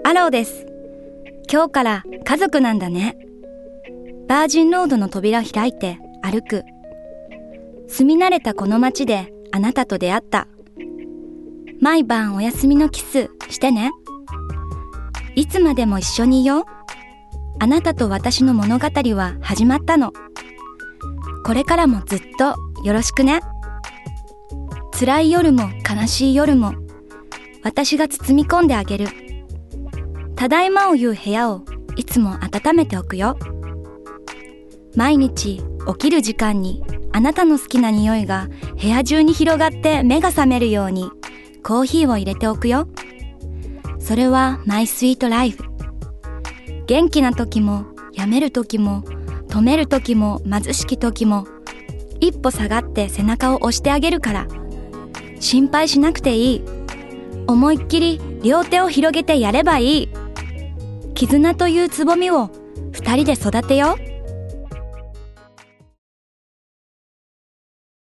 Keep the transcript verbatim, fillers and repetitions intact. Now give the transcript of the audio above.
アローです。今日から家族なんだね。バージンロードの扉開いて歩く。住み慣れたこの街であなたと出会った。毎晩お休みのキスしてね。いつまでも一緒にいよう。あなたと私の物語は始まったの。これからもずっとよろしくね。辛い夜も悲しい夜も私が包み込んであげる。ただいまを言う部屋をいつも温めておくよ。毎日起きる時間にあなたの好きな匂いが部屋中に広がって目が覚めるようにコーヒーを入れておくよ。それはマイスイートライフ。元気な時もやめる時も止める時も貧しき時も一歩下がって背中を押してあげるから。心配しなくていい。思いっきり両手を広げてやればいい。絆というつぼみを二人で育てよう。